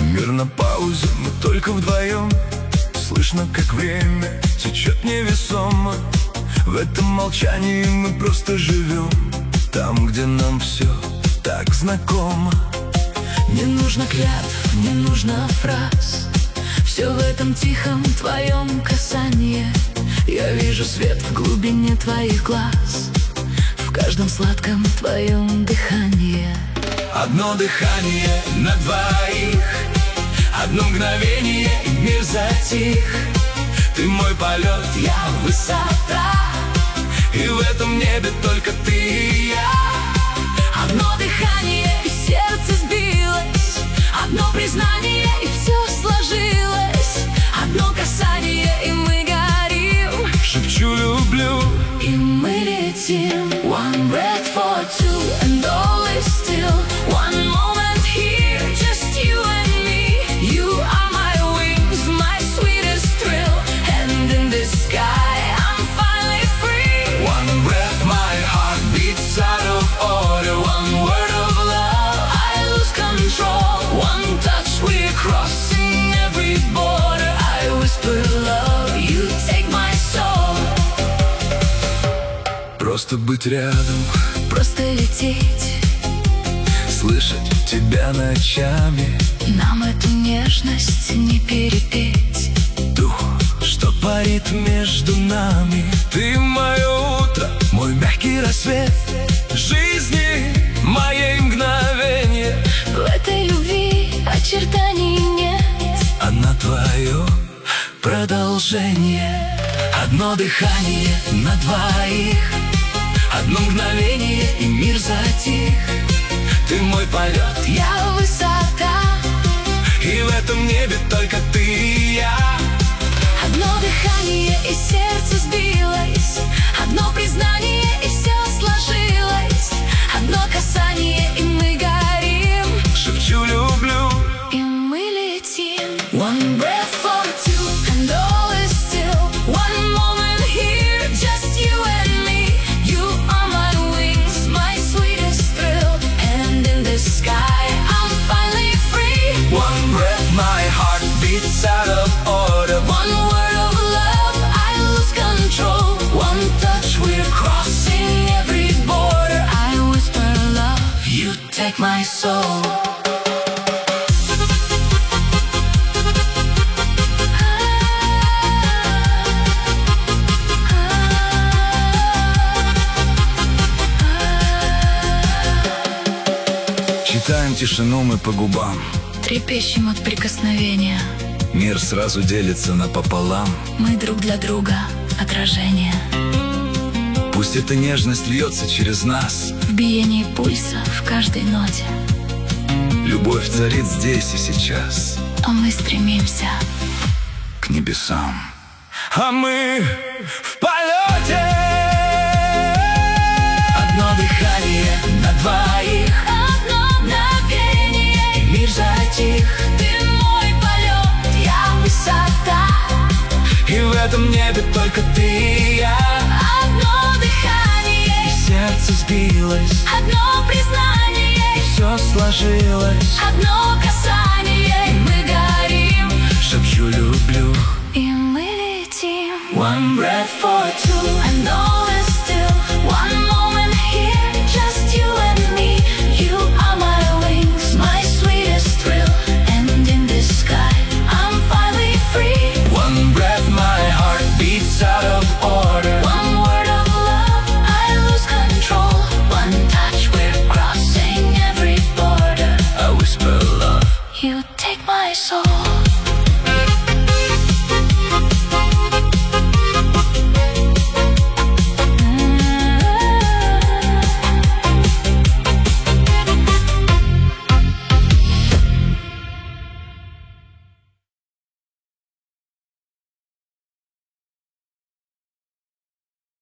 Мир на паузе, мы только вдвоем. Слышно, как время течет невесомо. В этом молчании мы просто живем. Там, где нам все так знакомо. Не нужно клятв, не нужно фраз. Все в этом тихом твоем касании. Я вижу свет в глубине твоих глаз, в каждом сладком твоем дыхании. Одно дыхание на двоих, одно мгновение, и мир затих. Ты мой полет, я высота, и в этом небе только ты и я. Одно дыхание, и сердце сбилось, одно признание, и все сложилось. Одно касание, и мы горим. Шепчу люблю, и мы летим. One breath for two, and all is still. One moment here, just you and me. You are my wings, my sweetest thrill. And in this sky, I'm finally free. one breath, my heart beats out of order. One word of love, I lose control. One touch, we're crossing every border. I whisper love, you take my soul. Просто быть рядом, Просто лететь, слышать тебя ночами. нам эту нежность не перепеть. Дух, что парит между нами. Ты мое утро, мой мягкий рассвет жизни, моей мгновенье. В этой любви очертаний нет. Она твое продолжение. Одно дыхание на двоих, одно мгновение, и мир затих. Ты мой полет, Я высота, и в этом небе только ты и я. одно дыхание, и сердце сбилось. Одно признание, и все сложилось. Одно касание, и мы горим. Шепчу люблю, И мы летим. One breath for two, and all is still. One moment here, just you and me. You are my wings, my sweetest thrill. And in this sky, I'm finally free. one breath, my heart beats out of order. One word of love, I lose control. One touch, we're crossing every border. I whisper love, you take my soul. Читаем тишину мы по губам. Трепещем от прикосновения. Мир сразу делится напополам. Мы друг для друга отражение. Пусть эта нежность льется через нас. В биении пульса, в каждой ноте. Любовь царит здесь и сейчас, А мы стремимся. к небесам. А мы в полете. Одно дыхание на двоих, Одно мгновение, и мир затих. ты мой полет, я высота. И в этом небе только ты и я. Одно дыхание, И сердце сбилось, одно признание, и все сложилось. одно касание, и мы горим. Шепчу люблю,